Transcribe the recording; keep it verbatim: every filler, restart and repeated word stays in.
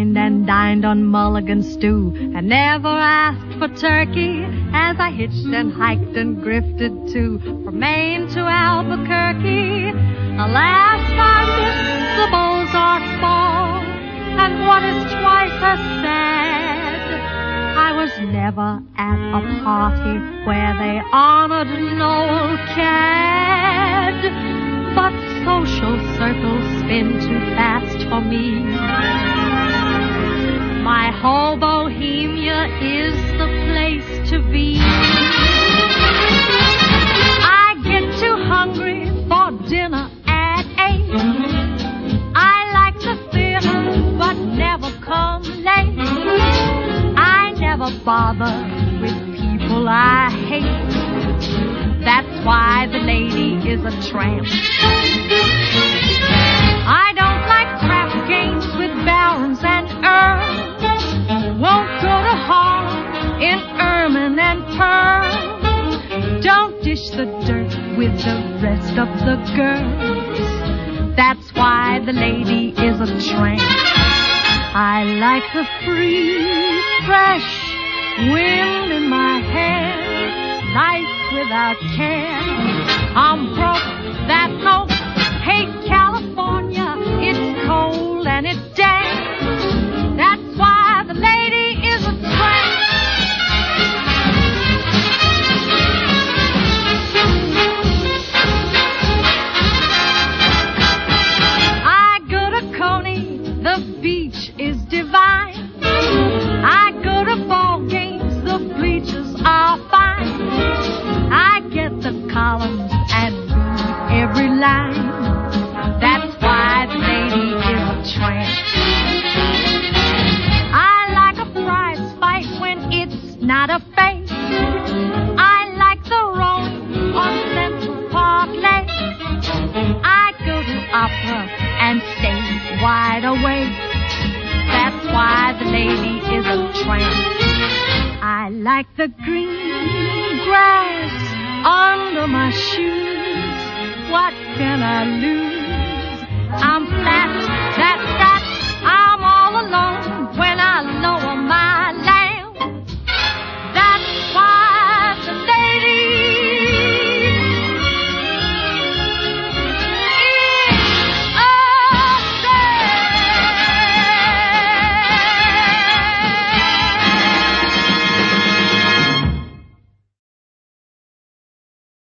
wined and dined on mulligan stew, and never asked for turkey as I hitched and hiked and grifted too, from Maine to Albuquerque. Alas, I missed the Bozark Ball, and what is twice as sad, I was never at a party where they honored Noel Cad. But social circles spin too fast for me. My whole Bohemia is the place to be. I get too hungry for dinner at eight. I like the theater but never come late. I never bother with people I hate. That's why the lady is a tramp. I don't like crap games with barons and earls. Won't go to Harlem in ermine and pearl. Don't dish the dirt with the rest of the girls. That's why the lady is a tramp. I like the free, fresh wind in my hair. Life without care. I'm broke, that no. Hate California, it's cold and it's damp. That's why the lady is a tramp. I go to Coney, the beach is divine. I go to ball games, the bleachers are fine. I get the columns and read every line. That's why the lady is a tramp. I like a prize fight when it's not a face. I like the rowing on Central Park Lake. I go to opera and stay wide awake. That's why the lady is a tramp. I like the green grass under my shoes. What can I lose? I'm flat.